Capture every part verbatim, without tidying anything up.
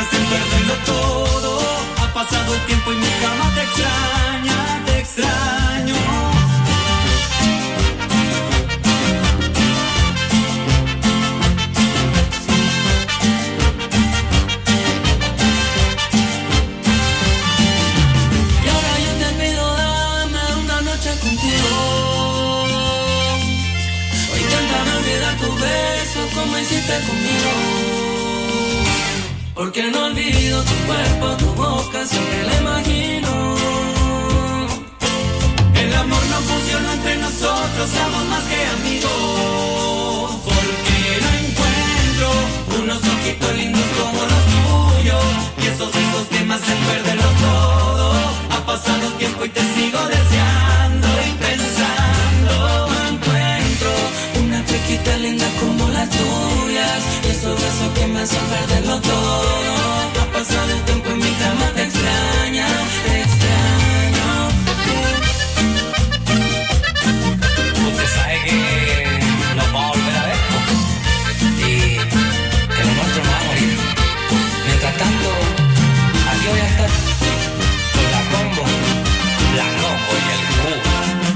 consiste en perderlo todo. Ha pasado el tiempo y mi cama te extraña, te extraño. Y ahora yo te pido, dame una noche contigo. O inténtame olvidar tu beso como hiciste conmigo. Porque no olvido tu cuerpo, tu boca, siempre la imagino. El amor no funcionó entre nosotros, somos más que amigos. Porque no encuentro unos ojitos lindos como los tuyos. Y esos besos que me hacen perderlo todo. Ha pasado tiempo y te sigo deseando y pensando. No encuentro una chiquita linda como las tuyas. Y esos besos que me hacen perderlo todo. Ha pasado el tiempo y mi cama te extraña, te extraño. Usted sabe que nos vamos a volver a ver, ¿no? Y que lo nuestro no va a morir. Mientras tanto, aquí voy a estar con la combo, la combo y el cubo.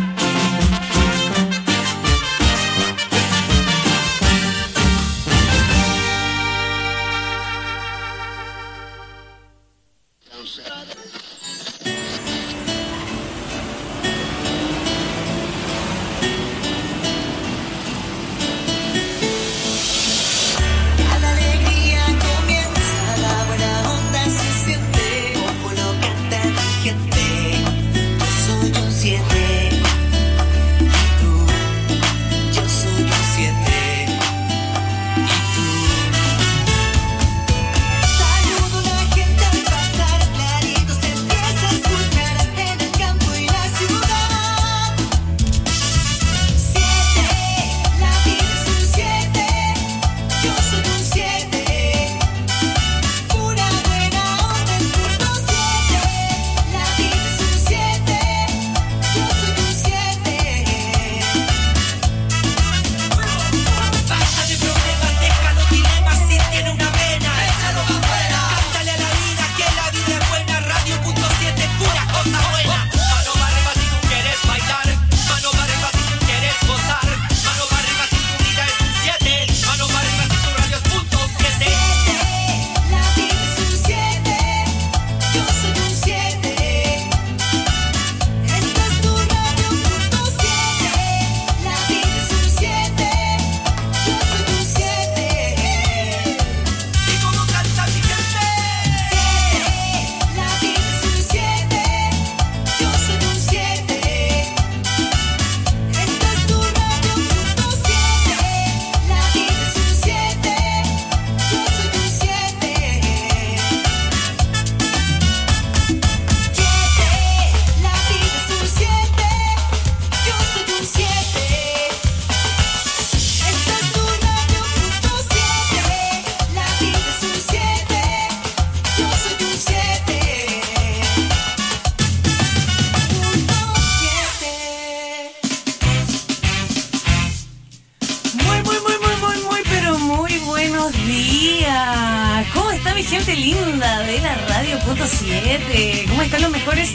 gente linda de la Radio Punto siete. ¿Cómo están los mejores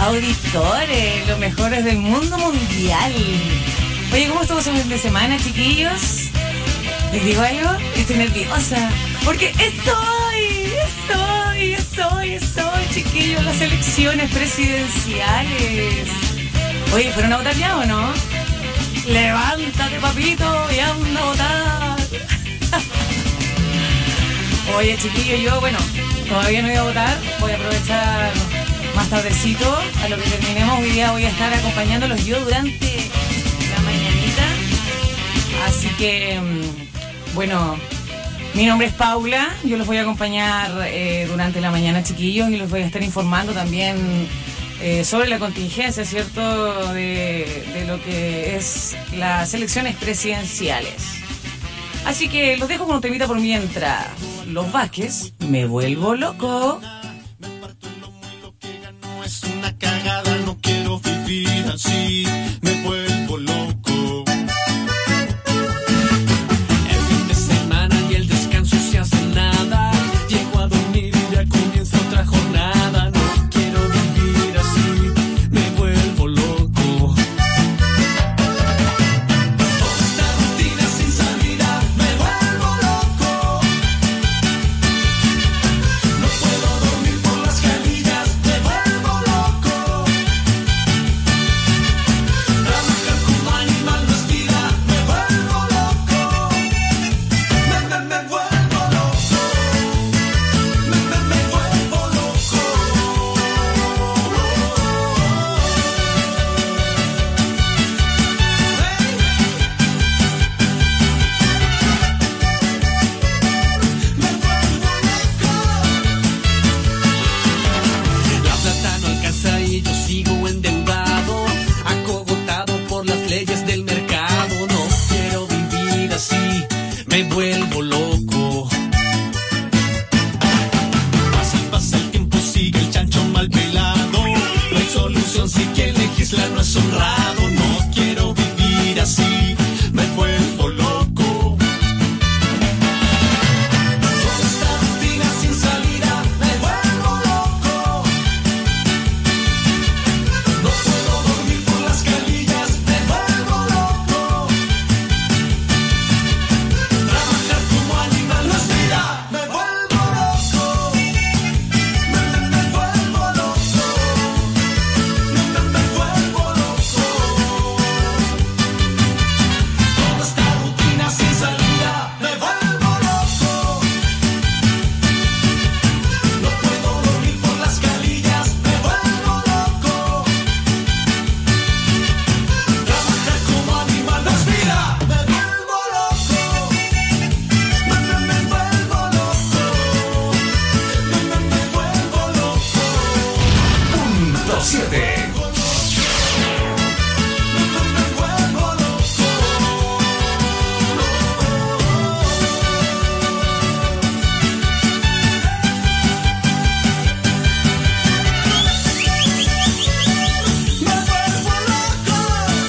auditores, los mejores del mundo mundial? Oye, ¿cómo estuvo su fin de semana, chiquillos? ¿Les digo algo? Estoy nerviosa porque estoy, estoy, estoy, estoy, chiquillos, las elecciones presidenciales. Oye, ¿fueron a votar ya o no? Levántate, papito, y anda a votar. Oye, chiquillos, yo, bueno, todavía no he ido a votar. Voy a aprovechar más tardecito. A lo que terminemos hoy día voy a estar acompañándolos yo durante la mañanita. Así que, bueno, mi nombre es Paula. Yo los voy a acompañar eh, durante la mañana, chiquillos, y los voy a estar informando también eh, sobre la contingencia, ¿cierto?, de, de lo que es las elecciones presidenciales. Así que los dejo con un temita por mientras. Los Vázquez, Me Vuelvo Loco. Me parto en lo muy lo que ganó es una cagada, no quiero vivir así, me vuelvo loco. El fin de semana y el descanso se hace nada, llego a dormir y me vuelvo loco. Pasa y pasa el tiempo, sigue el chancho mal pelado. No hay solución si quien legisla no es honrado. No quiero vivir así, me vuelvo loco. Toda esta rutina sin salida, me vuelvo loco. No puedo dormir por las calillas, me vuelvo loco. Trabajar como animal no es vida, me vuelvo loco. Me, me, me vuelvo loco. Me, me, me vuelvo loco. Toda esta rutina sin salida, me vuelvo loco. No puedo dormir por las calillas, me vuelvo loco. Trabajar como animal no es vida, me vuelvo loco. Me, me, me vuelvo loco. Me, me, me vuelvo loco. Punto siete. Me, me, me vuelvo loco. Me vuelvo loco.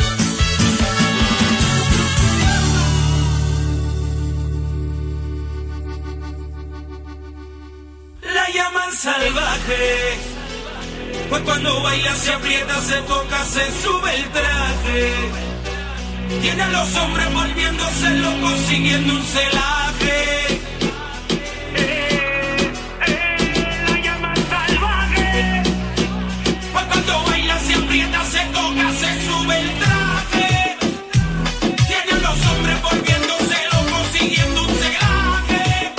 La llaman salvaje, pues cuando baila se aprieta, se toca, se sube el traje. Tiene a los hombres volviéndose locos, siguiendo un celaje. Eh, eh, la llaman salvaje, pues cuando baila se aprieta, se toca, se sube el traje. Tiene a los hombres volviéndose locos, siguiendo un celaje.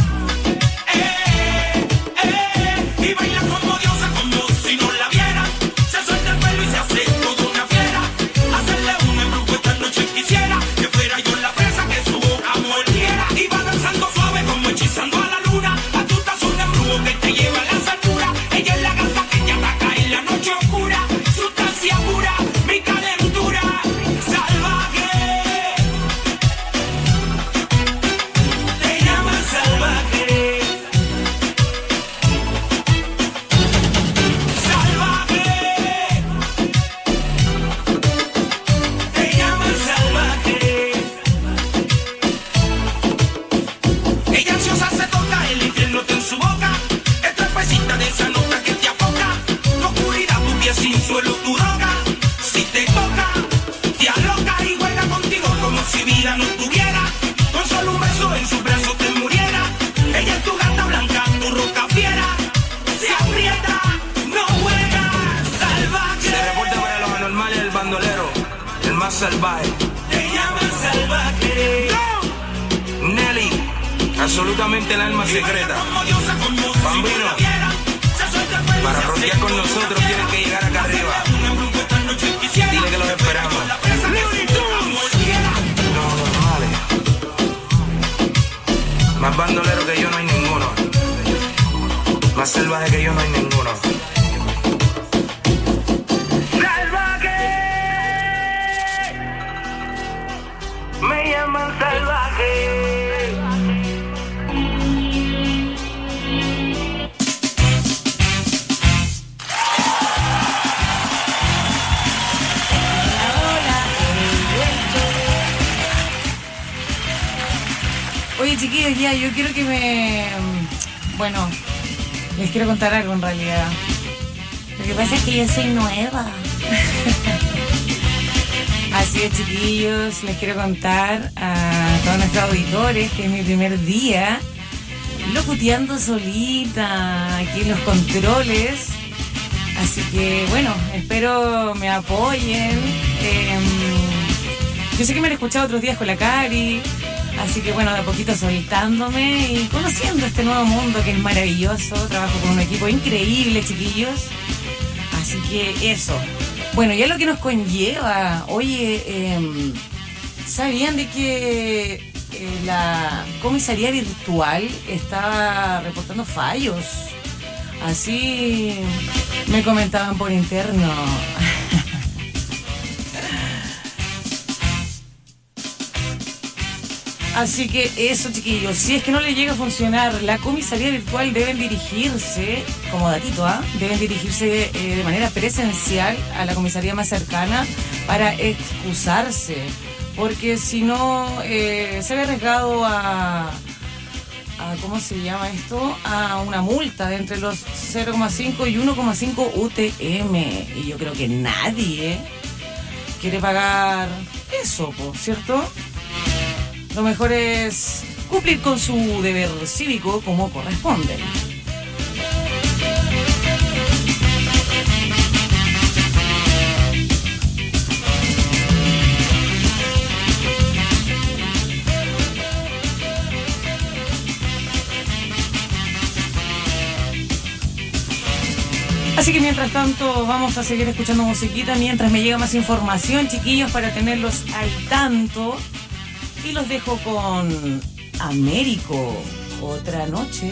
Eh, eh, y baila como diosa, como si no la vieran. Se suelta el pelo y se hace toda una fiera. Hacerle un embrujo esta noche quisiera que fuera yo la presa que su boca mordiera. Y va danzando suave como hechizando a la luna. Astuta es un embrujo que te lleva a la altura. Ella es la gata que te ataca en la noche oscura. Sustancia pura, mi calentura salvaje. Te llaman salvaje. Salvaje. Te llaman salvaje. Ella ansiosa se toca, el infierno está en su boca. Es trapecita de esa nota que te afoca. Tu oscuridad, tu pie sin suelo, tu roca. Si te toca, te aloca y juega contigo como si vida no tuviera. Con solo un beso en sus brazos te muriera. Ella es tu gata blanca, tu roca fiera. Se aprieta, no juega, salvaje. Se reporta para los anormales el bandolero, el más salvaje. Te llaman salvaje. Nelly, absolutamente el alma secreta. Bambino, para rockear con nosotros tienen que llegar acá arriba. Dile que los esperamos. No, normales. Más bandolero que yo no hay ninguno. Más salvaje que yo no hay ninguno. ¡Salvaje! Me llaman salvaje. Oye, chiquillos, ya, yo quiero que me... Bueno, les quiero contar algo en realidad. Lo que pasa es que yo soy nueva. Así es, chiquillos, les quiero contar a todos nuestros auditores que es mi primer día locuteando solita aquí en los controles. Así que, bueno, espero me apoyen. Eh, yo sé que me han escuchado otros días con la Cari. Así que bueno, de a poquito soltándome y conociendo este nuevo mundo que es maravilloso. Trabajo con un equipo increíble, chiquillos. Así que eso. Bueno, ya lo que nos conlleva. Oye, eh, ¿sabían de que eh, la comisaría virtual estaba reportando fallos? Así me comentaban por interno. Así que eso, chiquillos, si es que no le llega a funcionar la comisaría virtual, deben dirigirse, como datito, ¿ah? ¿eh? Deben dirigirse eh, de manera presencial a la comisaría más cercana para excusarse, porque si no eh, se ve arriesgado a, a, ¿cómo se llama esto? A una multa de entre los cero coma cinco y uno coma cinco U T M. Y yo creo que nadie quiere pagar eso, ¿por cierto? Lo mejor es cumplir con su deber cívico como corresponde. Así que mientras tanto vamos a seguir escuchando musiquita mientras me llega más información, chiquillos, para tenerlos al tanto. Y los dejo con Américo, Otra Noche.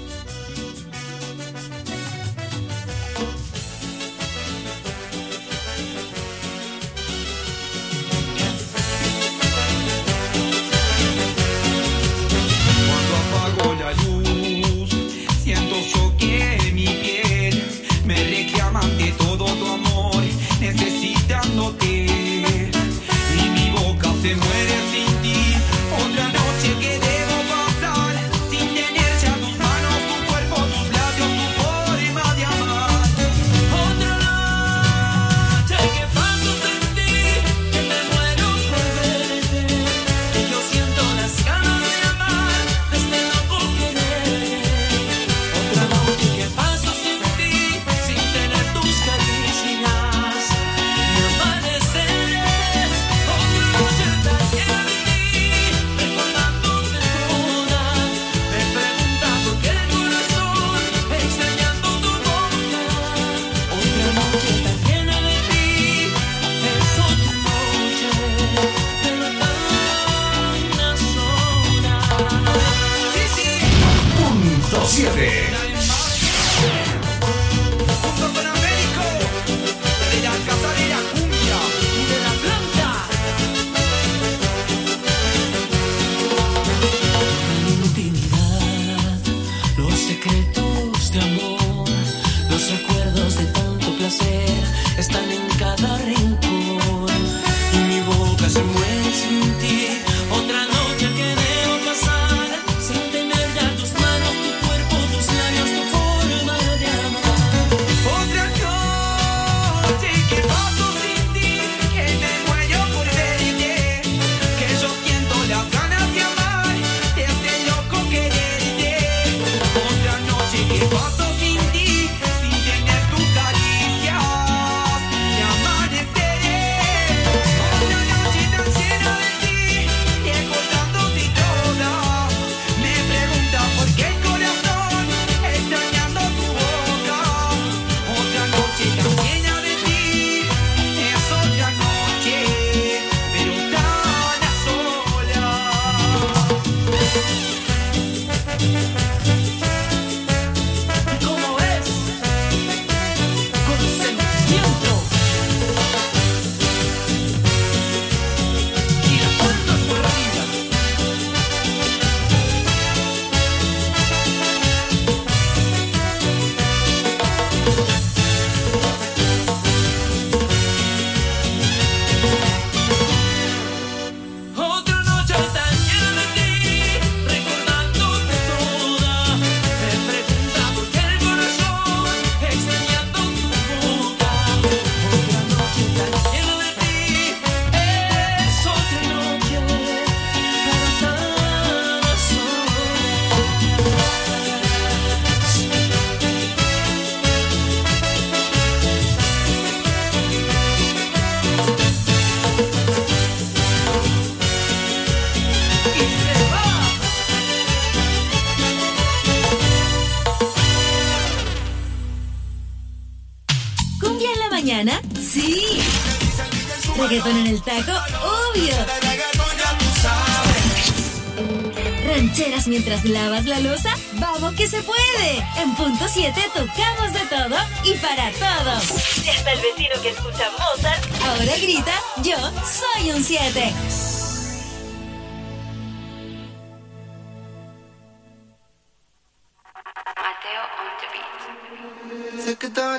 Cuando apago la luz, siento choque en mi piel. Me reclaman de todo tu amor, necesitándote. Y mi boca se muere sin ti. Otra noche que debo pasar sin tener ya tus manos, tu cuerpo, tus labios, tu forma de amar. Otra noche que paso sin ti, que me muero por verte. Y yo siento las ganas de amar, de este loco querer. Otra noche que paso sin ti, sin tener tus caricias y amaneceres. Otra noche tan llena de ti, recordándote toda. Me pregunta por qué el corazón, extrañando tu boca. Otra noche tan llena de ti, es otra noche, pero tan sola. Sí, sí. Punto siete. Junto con Américo, de la casa de la cumbia y de la planta. La intimidad, los secretos de amor, los recuerdos de tanto placer están en cada rincón. Y mi boca se muere sin ti. Otra noche que debo pasar sin tener ya tus manos, tu cuerpo, tus labios, tu forma de amar. Otra noche que paso sin ti, que me muero por verte, que yo siento las ganas de amar, de este loco quererte. Otra noche que paso sin ti, sin tener tus caricias y amaneceres. Otra noche tan llena de ti, recordándote toda. Me pregunta por qué el corazón, extrañando tu boca. Otra noche tan llena de ti, es otra noche, pero tan a solas. ¿Cómo ves? Con sentimiento. Y las palmas por arriba. Otra noche tan llena de ti, recordándote toda. Me pregunta por qué el corazón, extrañando tu boca. Otra noche tan llena de ti, es otra noche, pero tan a solas. Y se va. ¿Cumbia en la mañana? Sí. ¿Reggaetón en el taco? Obvio. ¿Rancheras mientras lavas la loza? ¡Vamos que se puede! En Punto siete tocamos de todo y para todos. Y hasta el vecino que escucha Mozart ahora grita, yo soy un siete.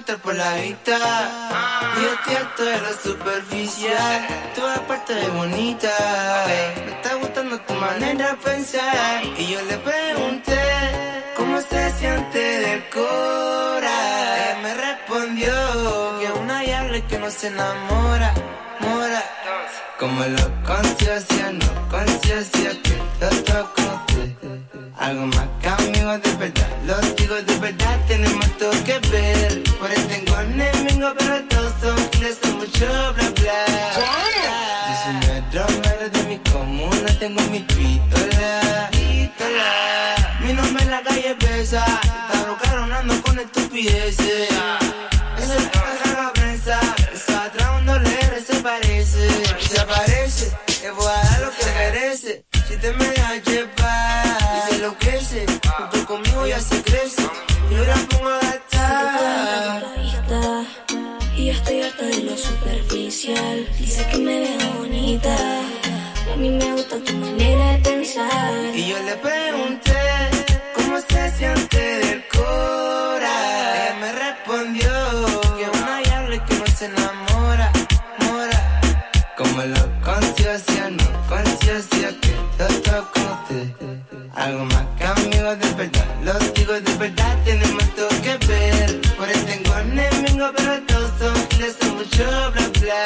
entrar por la vista. Yo estoy harto de lo superficial. Tú aparte de bonita. Me está gustando tu manera de pensar. Y yo le pregunté cómo se siente del cora. Ella me respondió que es una diabla y que no se enamora, mora. Como lo conciencia, no conciencia que yo tocote. Algo más que amigos de verdad, los digo de verdad, tenemos todo que ver. Por eso tengo enemigos, pero todos son giles, son mucho bla bla. Yo soy metro, pero de mi comuna tengo mi pistola, pistola. Mi nombre en la calle pesa, está rocaronando con estupideces. Eso es la prensa, eso atrás un doler se parece. Se aparece, te voy a dar lo que merece. Si te me dejas llevar y se enloquece, junto conmigo ya se crece. Yo la pongo a gastar. Y yo estoy harta de lo superficial. Dice que me veo bonita. A mí me gusta tu manera de pensar. Y yo le pregunté cómo se siente del cora. Ella me respondió que es una diabla y que no se enamora, mora. Como lo conciencia, no conciencia que yo tocote. Algo más que amigos de verdad, los digo de verdad, tenemos todo que ver. Por eso tengo enemigos, pero todos son giles, son mucho bla bla.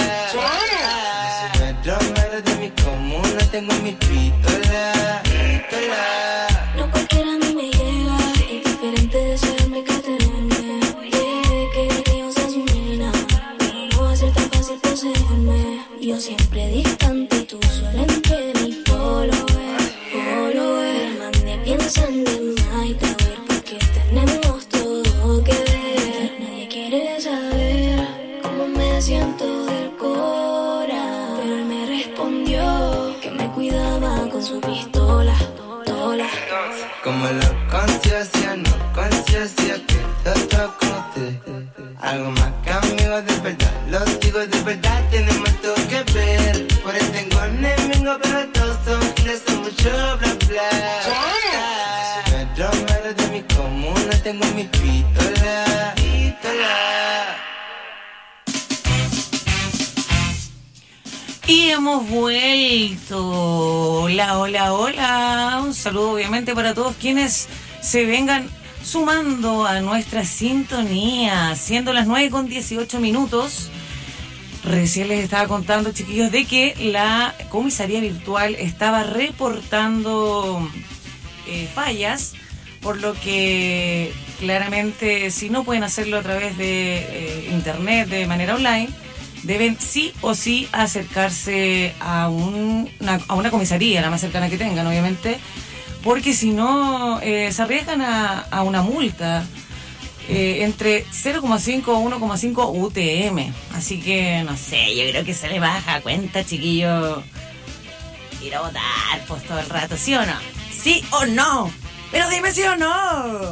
Yo soy metro, pero de mi comuna tengo mi pistola, pistola. No cualquiera a mí me llega, es diferente desearme que tenerme. Yeah, que que yo sea su nena, pero no va a ser tan fácil poseerme. Yo siempre distante y tú solo entre mi follower, follower. Mande piensan de más y te ver porque tenemos todo que ver. Nadie quiere saber cómo me siento del cora, pero él me respondió que me cuidaba con su pistola, tola. Como lo conciencia, no conciencia que yo tocote. Algo más que amigos de verdad, los digo de verdad, tenemos todo que ver. Por eso tengo enemigos, pero todos son giles, son mucho bla bla. Soy metro, pero de mi comuna tengo mi pistola, pistola. Y hemos vuelto. Hola, hola, hola. Un saludo obviamente para todos quienes se vengan sumando a nuestra sintonía, siendo las nueve con dieciocho minutos. Recién les estaba contando, chiquillos, de que la comisaría virtual estaba reportando eh, fallas, por lo que claramente si no pueden hacerlo a través de eh, internet, de manera online, deben sí o sí acercarse a, un, una, a una comisaría, la más cercana que tengan, obviamente, porque si no eh, se arriesgan a, a una multa eh, entre cero coma cinco a uno coma cinco U T M. Así que, no sé, yo creo que se le baja cuenta, chiquillo, ir a votar pues todo el rato, ¿sí o no? ¿Sí o no? Pero dime sí o no.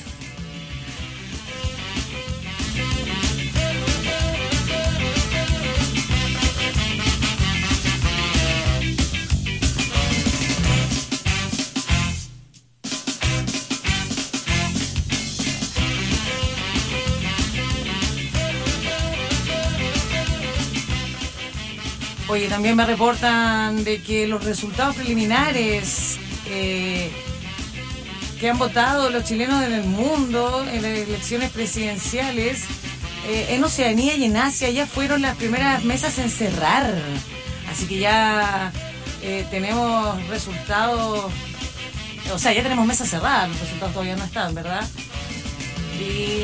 Oye, también me reportan de que los resultados preliminares eh, que han votado los chilenos en el mundo en las elecciones presidenciales eh, en Oceanía y en Asia ya fueron las primeras mesas en cerrar. Así que ya eh, tenemos resultados, o sea, ya tenemos mesas cerradas, los resultados todavía no están, ¿verdad? Y...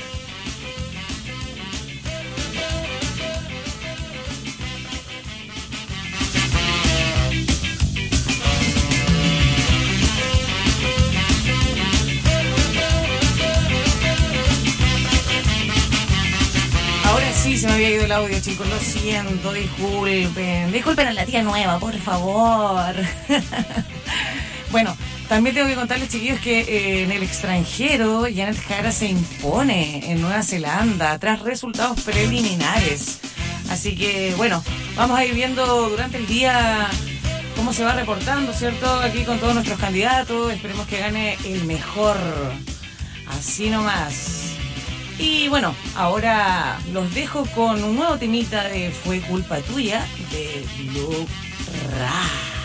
sí, se me había ido el audio, chicos, lo siento, disculpen. Disculpen a la tía nueva, por favor. Bueno, también tengo que contarles, chiquillos, que eh, en el extranjero Janet Jara se impone en Nueva Zelanda tras resultados preliminares. Así que, bueno, vamos a ir viendo durante el día cómo se va reportando, ¿cierto? Aquí con todos nuestros candidatos. Esperemos que gane el mejor. Así nomás. Y bueno, ahora los dejo con un nuevo temita de Fue Culpa Tuya de Luke Ra.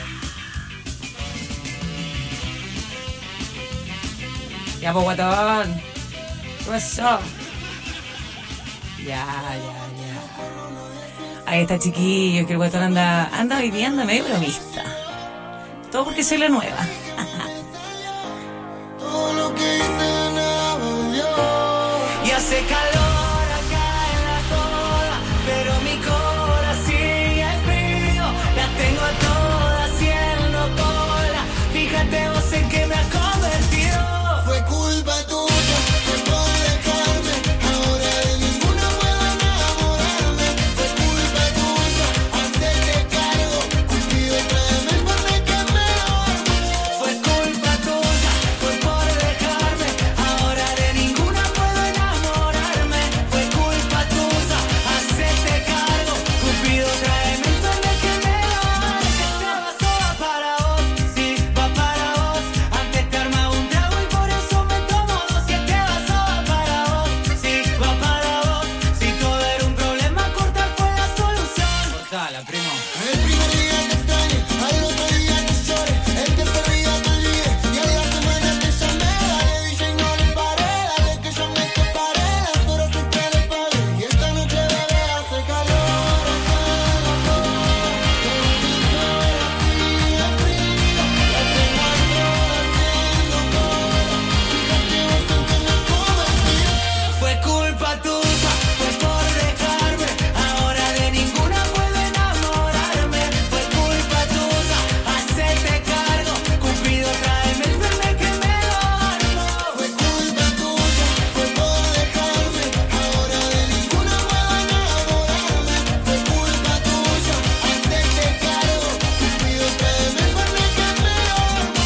Ya, pues, guatón. ¿Qué pasó? Ya, ya, ya. Ahí está, chiquillo, que el guatón anda, anda hoy día, anda medio bromista. Todo porque soy la nueva. Todo lo que hice nada volvió. Y hace calor acá en la toda, pero mi corazón sigue frío. Las tengo a todas haciendo cola. Fíjate vos en que me ha convertido. Fue culpa tuya, fue por dejarme. Ahora de ninguna puedo enamorarme. Fue culpa tuya, hacerte cargo. Cupido, tráeme el fernet que me duermo. Fue culpa tuya, fue por dejarme. Ahora de ninguna puedo enamorarme. Fue culpa tuya, hacerte cargo. Cupido, tráeme el fernet que me duermo. Esta vaso va para vos, sí, va para vos. Antes te armaba un trago y por eso me tomo dos. Y este vaso va para vos, sí, va para vos. Si todo era un problema, cortar fue la solución. Cortala, primo. El primer día te extrañé, al otro día te lloré. El tercer día te olvidé, y a la semana te llamé. Dale, D J, no le paré, dale que yo me separé. Las horas extra le pagué, y esta noche, bebé, hace calor acá en la toda. Pero mi corazón sigue frío. La tengo a todas haciendo cola. Fíjate vos en que me ha convertido. Fue culpa tuya, fue por dejarme. Ahora de ninguna puedo enamorarme. Fue culpa tuya, hacerte cargo. Cupido, tráeme el fernet que me duermo. Fue culpa tuya, fue por dejarme. Ahora de ninguna puedo enamorarme. Fue culpa tuya, hacerte cargo. Cupido, tráeme el fernet que me duermo.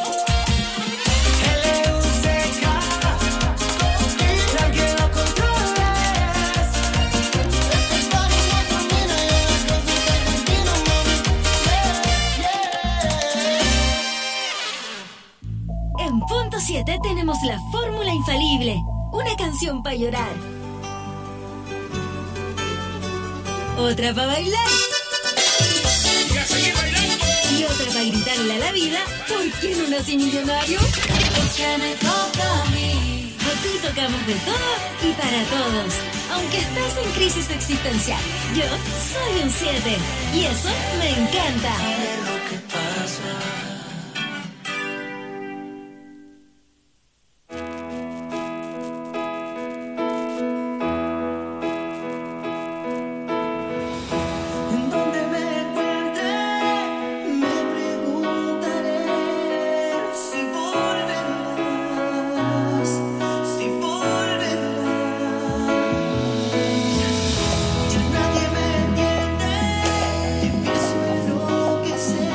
L U C K, tranquilo los controles. Este party no termina y en la casa está Argentina, mami. En punto siete tenemos la fórmula infalible. Una canción para llorar. Otra para bailar. Y otra para gritarle a la vida, ¿por qué no nací millonario? Porque me toca a mí. Aquí tocamos de todo y para todos. Aunque estés en crisis existencial, yo soy un siete. Y eso me encanta. En donde me encuentre, me preguntaré si volverás, si volverás. Ya nadie me entiende, empiezo a enloquecer.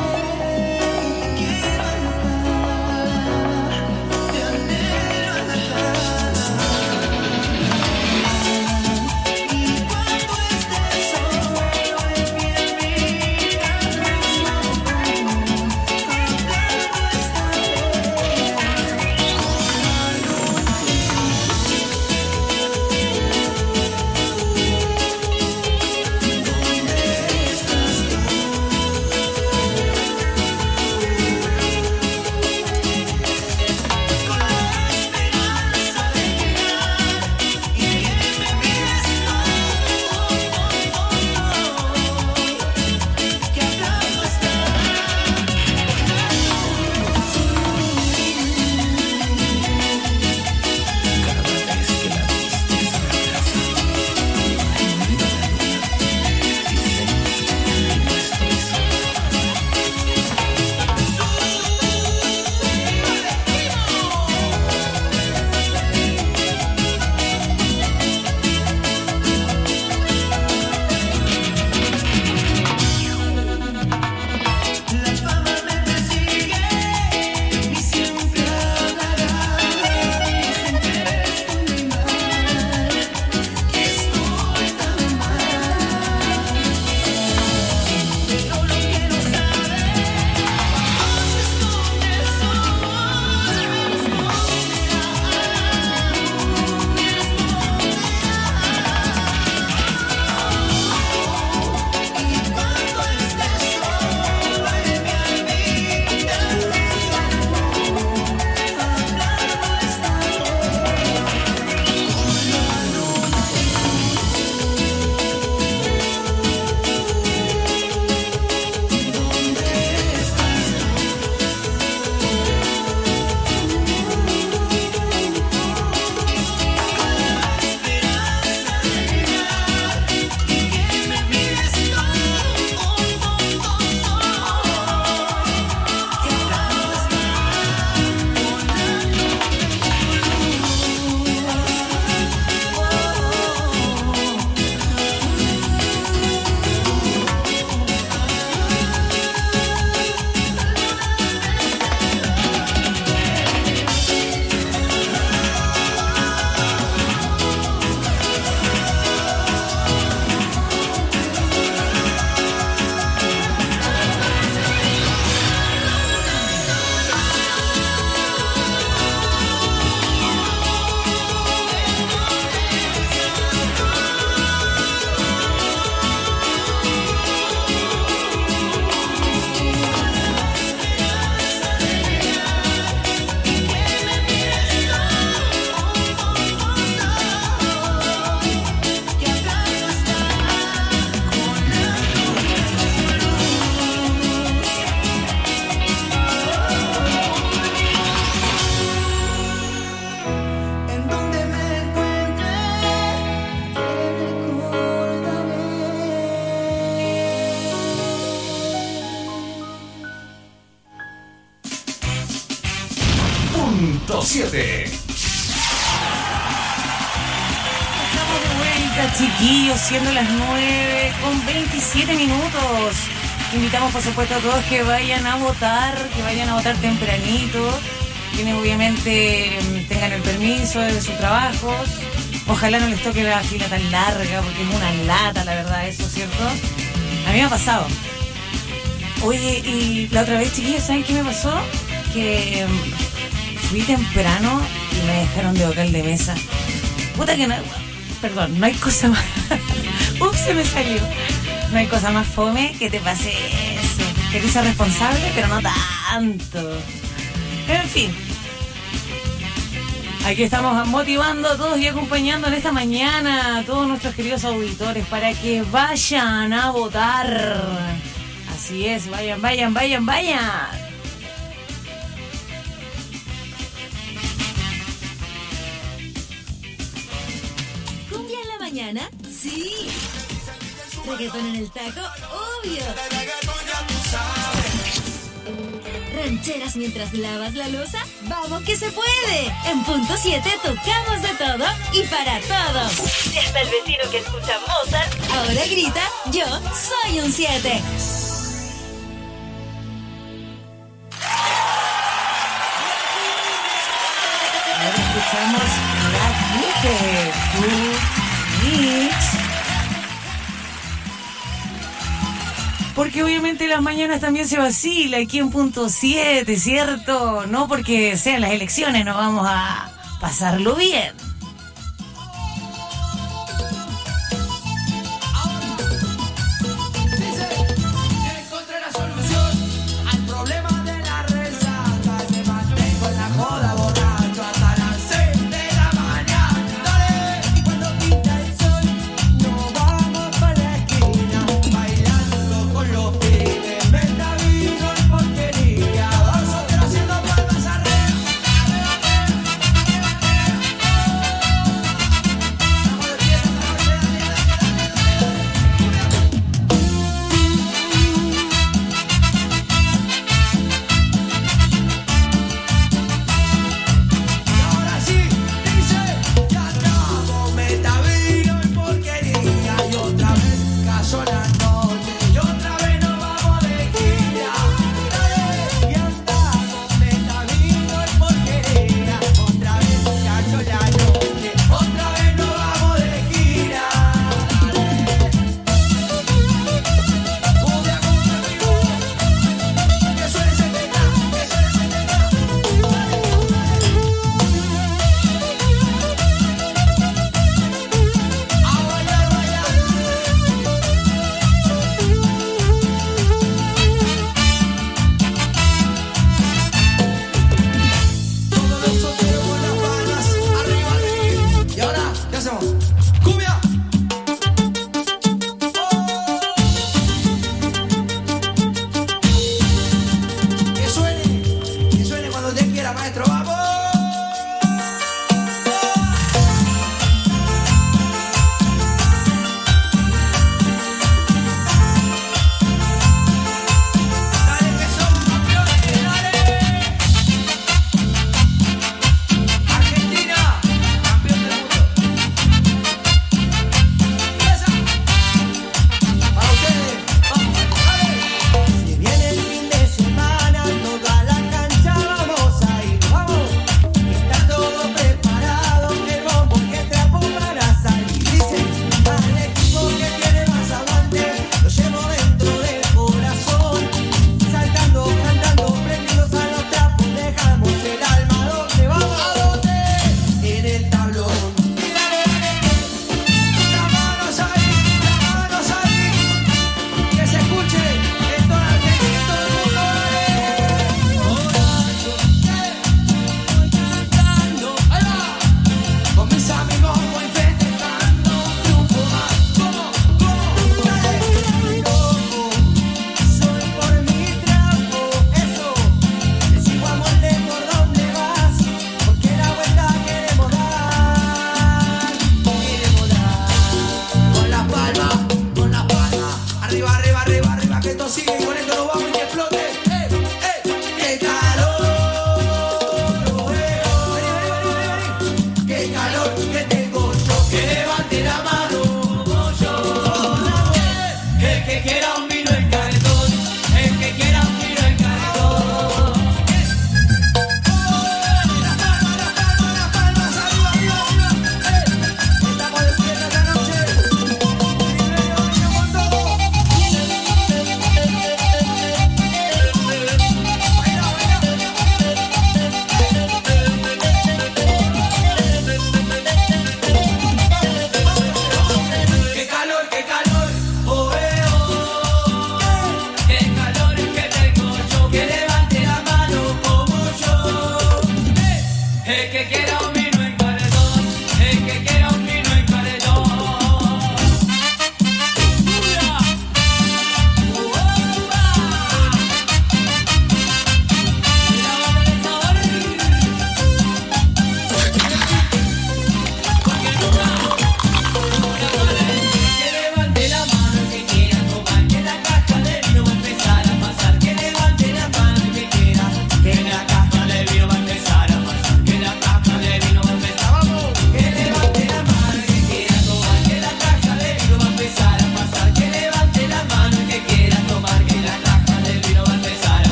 punto siete. Estamos de vuelta, chiquillos, siendo las nueve con veintisiete minutos. Invitamos, por supuesto, a todos que vayan a votar, que vayan a votar tempranito, quienes obviamente tengan el permiso de sus trabajos. Ojalá no les toque la fila tan larga, porque es una lata, la verdad, eso, ¿cierto? A mí me ha pasado. Oye, y la otra vez, chiquillos, ¿saben qué me pasó? Que um, fui temprano y me dejaron de vocal de mesa. Puta que no... Perdón, no hay cosa más... Ups, se me salió. No hay cosa más fome que te pase eso. Querés ser responsable, pero no tanto. En fin. Aquí estamos motivando a todos y acompañando en esta mañana a todos nuestros queridos auditores para que vayan a votar. Así es, vayan, vayan, vayan, vayan. ¿Cumbia en la mañana? Sí. Reggaetón en el taco, obvio. Rancheras mientras lavas la loza, vamos que se puede. En punto siete tocamos de todo y para todo. Y hasta el vecino que escucha Mozart ahora grita, yo soy un siete. Ahora escuchamos la Clique, tu mix. Porque obviamente las mañanas también se vacila aquí en punto siete, ¿cierto? No porque sean las elecciones, nos vamos a pasarlo bien. Encontré la solución al problema de la resaca. Me mantengo en la joda borracho hasta las seis de la mañana. Dale, y cuando pinta el sol, nos vamos para la esquina, bailando con los pibes. Venta vino y porquería, dos solteros haciendo palmas arriba.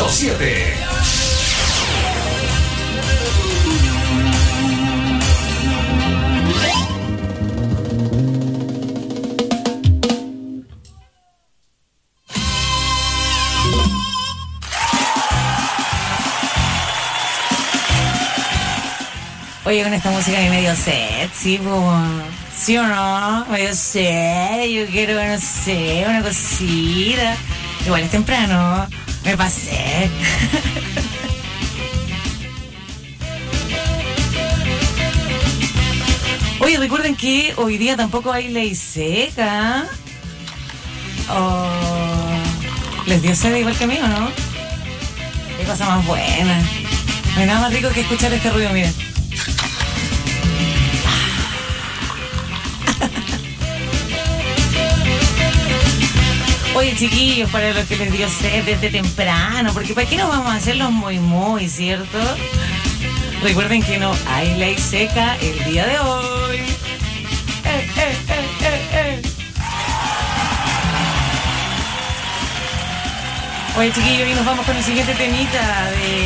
punto siete. Oye, con esta música ni medio sexy, como, ¿sí o no? Medio sexy, yo quiero, no sé, una cosita. Igual es temprano, me pasé. Oye, recuerden que hoy día tampoco hay ley seca. Oh, les dio sed igual que a mí, ¿o no? Qué cosa más buena. No hay nada más rico que escuchar este ruido, miren. Oye, chiquillos, para los que les dio sed desde temprano, porque ¿para qué nos vamos a hacer los muy muy, cierto? Recuerden que no hay ley seca el día de hoy. Eh, eh, eh, eh, eh. Oye, chiquillos, y nos vamos con el siguiente temita de...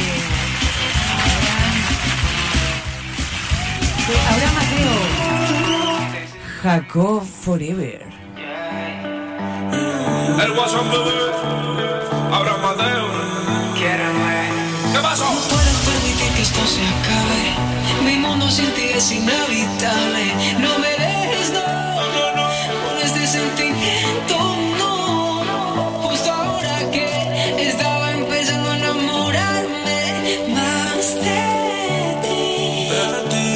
de Abraham Mateo. Jacob Forever. El guasón bebé, Abraham Mateo. ¿Qué pasó? No puedo permitir que esto se acabe. Mi mundo sin ti es inhabitable. No me dejes, no, no, no. Con este sentimiento, no. Justo ahora que estaba empezando a enamorarme más de ti. De ti.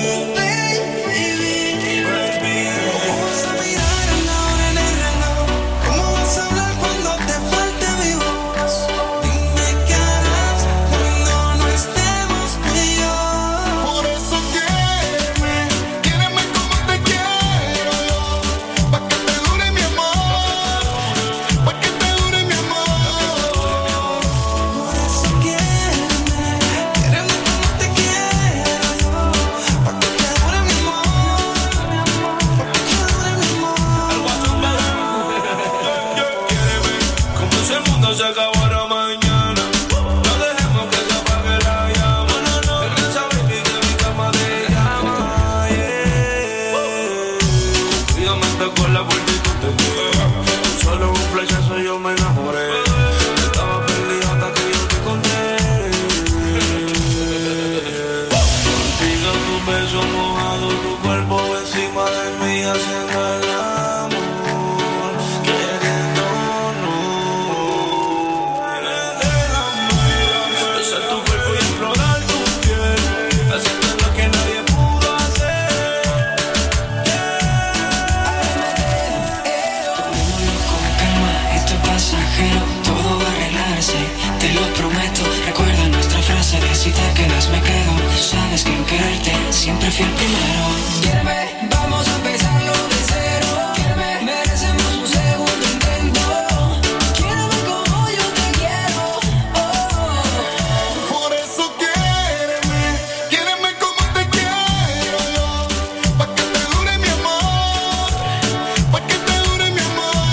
Siempre fui el primero. Quiéreme, vamos a empezarlo de cero. Quiéreme, merecemos un segundo intento. Quiéreme como yo te quiero. Oh. Por eso quiéreme, quiéreme como te quiero yo. Pa' que te dure mi amor, pa' que te dure mi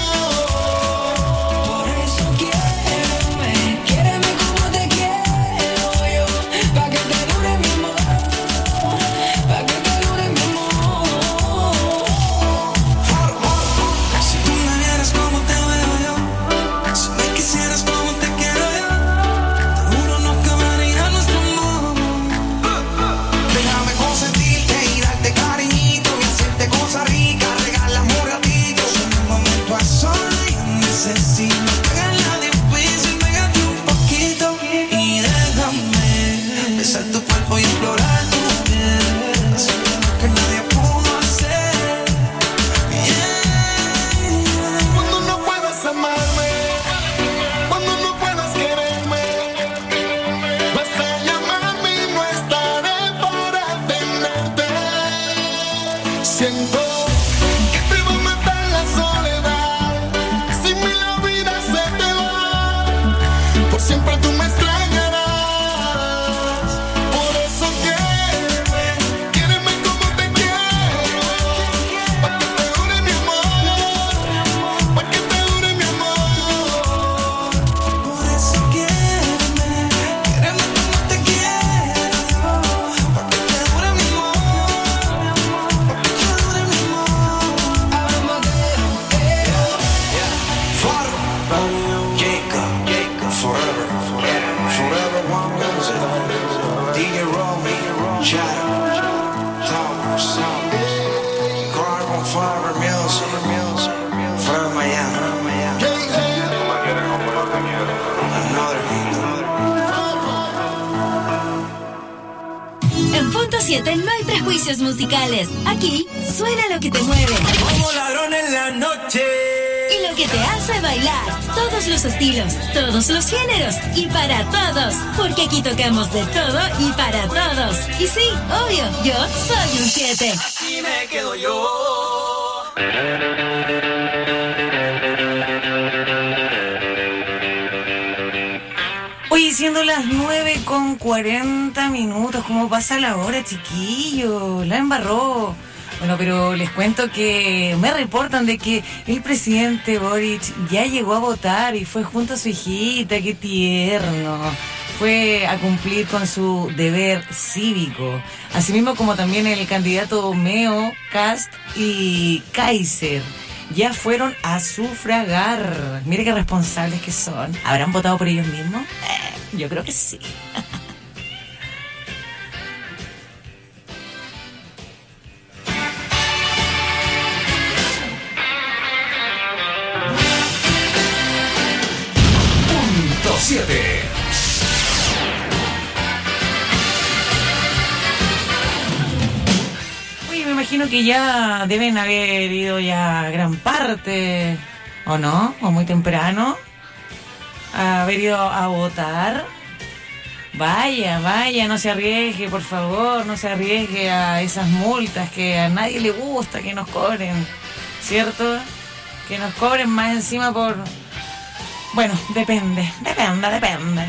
amor. Por eso quiéreme, quiéreme como te quiero yo. Pa' que te dure mi amor. Pa' que te Forever One Music, D J Romy, Shadow, Towers, Carbon Fiber Music, from Miami. Another hit. En punto siete no hay prejuicios musicales. Aquí suena lo que te mueve. Como ladrón en la noche. Y lo que te hace bailar. Todos los estilos, todos los géneros. Y para todos. Porque aquí tocamos de todo y para todos. Y sí, obvio, yo soy un siete. Aquí me quedo yo. Oye, siendo las nueve con cuarenta minutos, ¿cómo pasa la hora, chiquillo? La embarró. Bueno, pero les cuento que me reportan de que el presidente Boric ya llegó a votar y fue junto a su hijita, qué tierno. Fue a cumplir con su deber cívico. Asimismo como también el candidato Meo, Cast y Kaiser. Ya fueron a sufragar. Mire qué responsables que son. ¿Habrán votado por ellos mismos? Eh, yo creo que sí. Punto siete. Uy, me imagino que ya deben haber ido ya gran parte, ¿o no? O muy temprano, a haber ido a votar. Vaya, vaya, no se arriesgue, por favor, no se arriesgue a esas multas que a nadie le gusta que nos cobren, ¿cierto? Que nos cobren más encima por... Bueno, depende, depende, depende.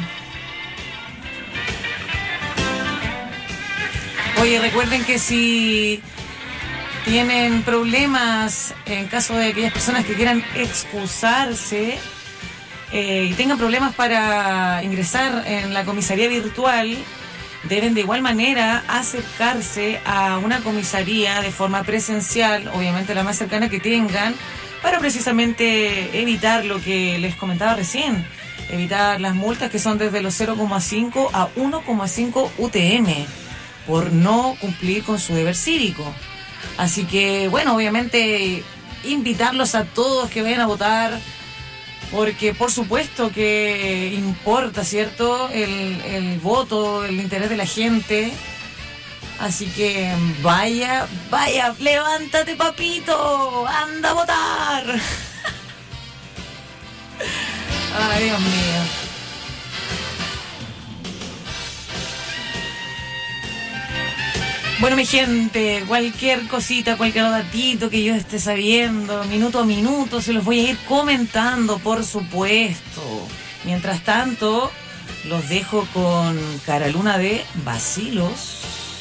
Oye, recuerden que si tienen problemas, en caso de aquellas personas que quieran excusarse eh, y tengan problemas para ingresar en la comisaría virtual, deben de igual manera acercarse a una comisaría de forma presencial, obviamente la más cercana que tengan, para precisamente evitar lo que les comentaba recién, evitar las multas que son desde los cero coma cinco a uno coma cinco U T M por no cumplir con su deber cívico. Así que, bueno, obviamente invitarlos a todos que vayan a votar, porque por supuesto que importa, ¿cierto?, el, el voto, el interés de la gente. Así que vaya, vaya, levántate, papito, anda a votar. Ay, Dios mío. Bueno, mi gente, cualquier cosita, cualquier datito que yo esté sabiendo, minuto a minuto, se los voy a ir comentando, por supuesto. Mientras tanto, los dejo con Cara Luna de Bacilos.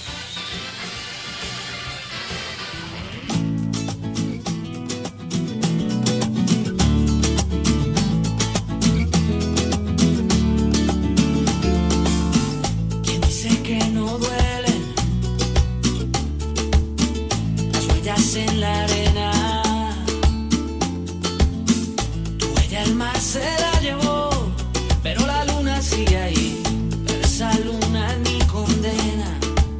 En la arena, tu huella el mar se la llevó, pero la luna sigue ahí, pero esa luna ni condena.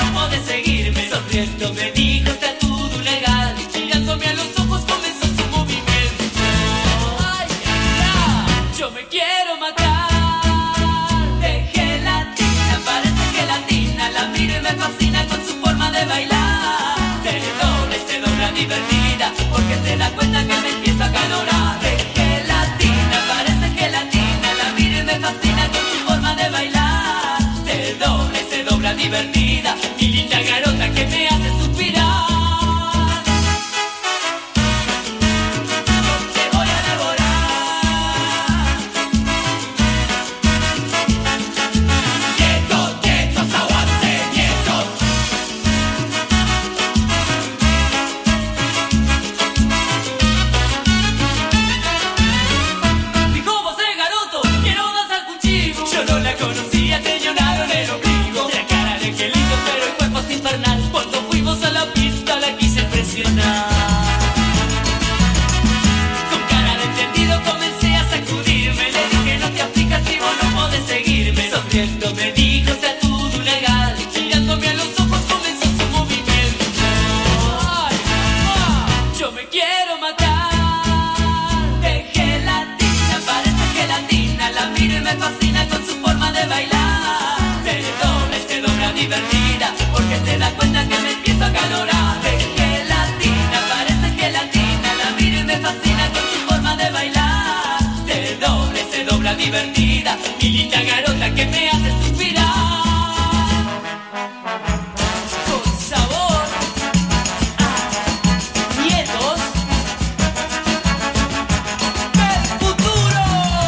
no podés seguirme. Sonriendo me dijo está todo legal, mirándome a los ojos comenzó su movimiento. Ay, ya, yo me quiero matar. De gelatina, parece gelatina, la miro y me fascina con su forma de bailar. Se dobla y se dobla divertida, porque se da cuenta que me empiezo a calorar. De gelatina, parece gelatina, la miro y me fascina con su forma de bailar. Se dobla y se dobla divertida, mi linda garota que me hace suspirar. Yo te voy a devorar. Quietos, quietos, aguante, quietos. Dijo vos el garoto, quiero danzar contigo. Yo no la conocía, tenía un aro en el ombligo. La cara de angelito, pero el cuerpo es infernal. Cuando fuimos a la pista la quise impresionar. Con cara de entendido comencé a sacudirme. Le dije no te aflijas si vos no podés seguirme. Sonriendo me dijo está todo legal, mirándome a los ojos comenzó su movimiento. Ay, ah, yo me quiero matar. De gelatina, parece gelatina, la miro y me fascina con su forma de bailar. Se dobla y se dobla divertida, porque se da cuenta que me empiezo a calorar. De gelatina, parece gelatina, la miro y me fascina con su forma de bailar. Se dobla y se dobla divertida, mi linda garota que me hace suspirar. Con sabor a nietos del futuro.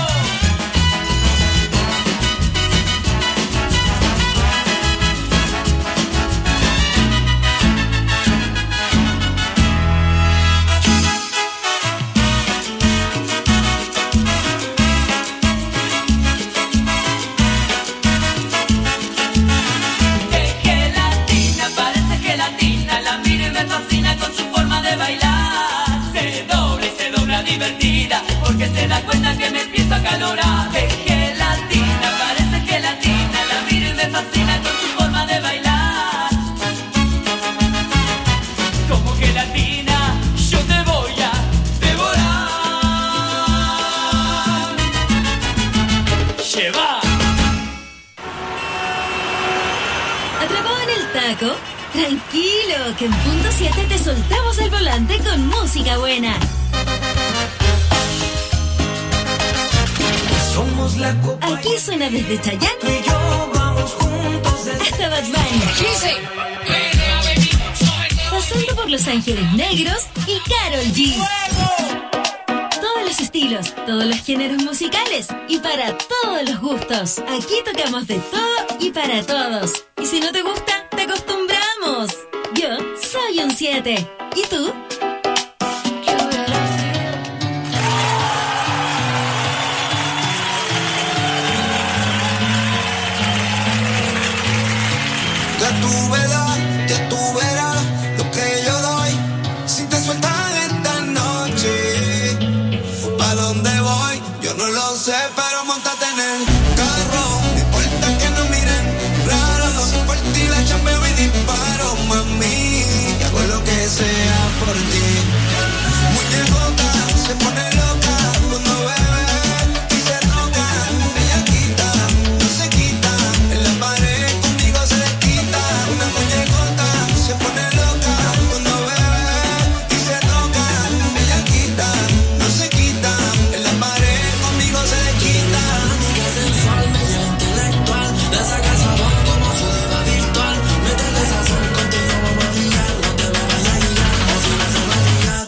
De gelatina, parece gelatina, la miro y me fascina con su forma de bailar. Se dobla y se dobla divertida, porque se da cuenta que me empiezo a calorar. De gelatina, parece gelatina, la miro y me fascina con su forma de bailar. Como gelatina, yo te voy a devorar. Lleva. ¿Atrapado en el taco? Tranquilo, que en punto siete te soltamos el volante con música buena. Somos la copa. Aquí suena desde Chayanne Tú y yo vamos juntos desde hasta Bad Bunny, pasando por Los Ángeles Negros y Karol G. Todos los estilos, todos los géneros musicales y para todos los gustos. Aquí tocamos de todo y para todos. Y si no te gusta, te acostumbramos. Yo soy un siete. ¿Y tú? Que tú verás, que tú verás lo que yo doy. Si te sueltas esta noche, ¿pa' dónde voy? Yo no lo sé, pero montate en el carro. No importa que nos miren raro. Por ti la chambeo y disparo, mami. Y hago lo que sea por ti. Muñecota se pone loca cuando bebe y se toca. Ella quita, no se quita. En la pared conmigo se desquita. Una muñecota se pone loca cuando bebe y se toca. Ella quita, no se quita. En la pared conmigo se desquita. Única sensual, media intelectual. La saca sabor como su diva virtual. Métele sazón, contigo vamos a brillar. No te me vayas a guiar, o si no se va a ligar.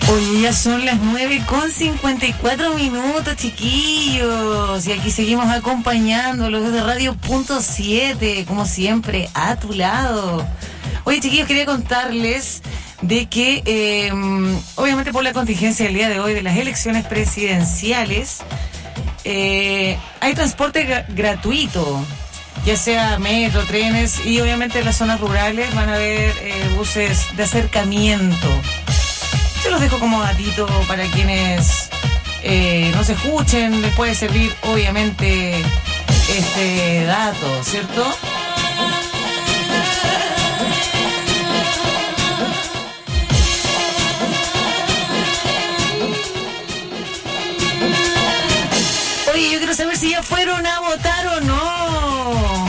Oye, ya son las nueve con cincuenta y cuatro minutos, chiquillos. Y aquí seguimos acompañándolos desde Radio Punto siete, como siempre, a tu lado. Oye, chiquillos, quería contarles de que, eh, obviamente por la contingencia del día de hoy de las elecciones presidenciales, eh, hay transporte gra- gratuito, ya sea metro, trenes, y obviamente en las zonas rurales van a haber eh, buses de acercamiento. Yo los dejo como datito para quienes eh, no se escuchen, les puede servir obviamente este dato, ¿cierto? Oye, yo quiero saber si ya fueron a votar o no.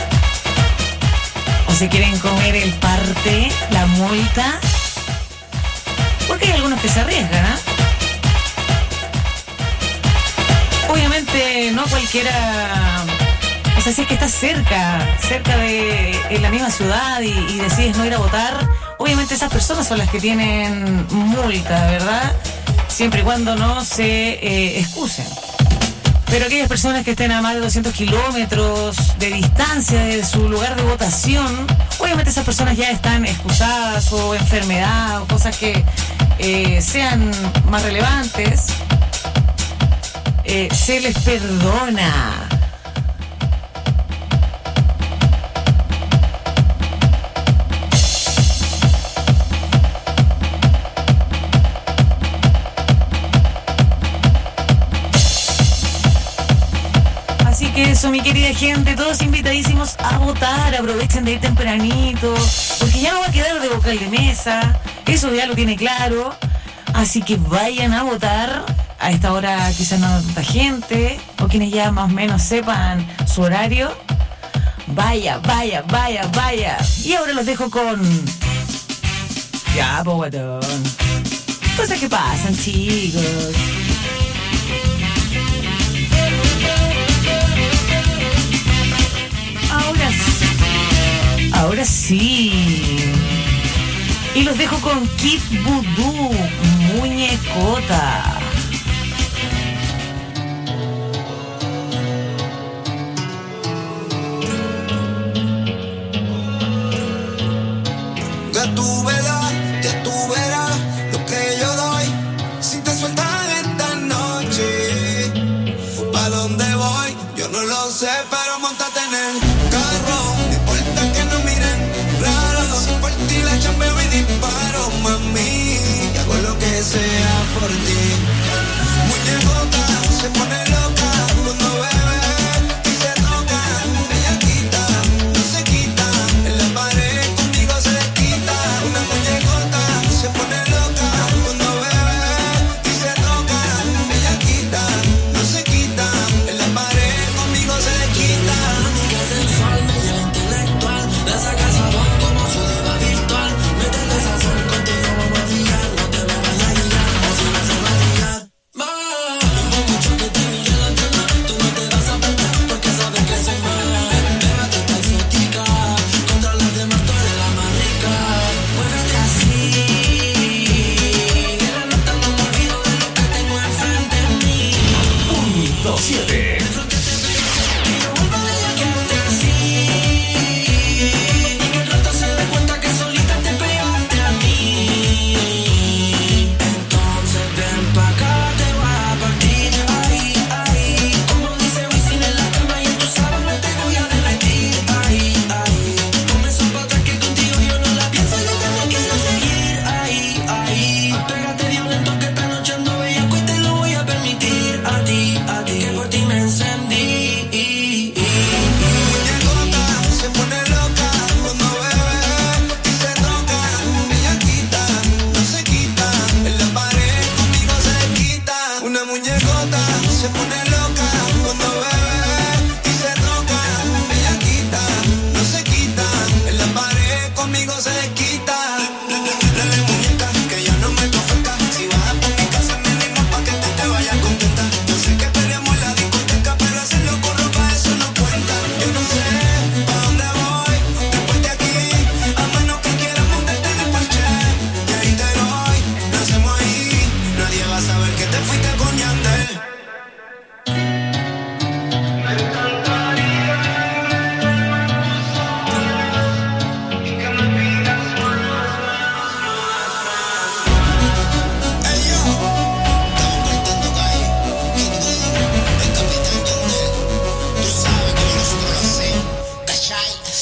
O se quieren comer el parte, la multa. Porque hay algunos que se arriesgan, ¿eh? Obviamente no cualquiera. O sea, si es que estás cerca, cerca de en la misma ciudad y, y decides no ir a votar, obviamente esas personas son las que tienen multa, ¿verdad? Siempre y cuando no se eh, excusen. Pero aquellas personas que estén a más de doscientos kilómetros de distancia de su lugar de votación, obviamente esas personas ya están excusadas, o enfermedad, o cosas que eh, sean más relevantes, eh, se les perdona. Así que eso, mi querida gente, todos invitadísimos a votar, aprovechen de ir tempranito, porque ya no va a quedar de vocal de mesa, eso ya lo tiene claro, así que vayan a votar. A esta hora quizás no tanta gente, o quienes ya más o menos sepan su horario, vaya, vaya, vaya, vaya. Y ahora los dejo con... Ya, po, guatón. Cosas que pasan, chicos. Ahora sí. Ahora sí. Y los dejo con Kid Voodoo, Muñecota.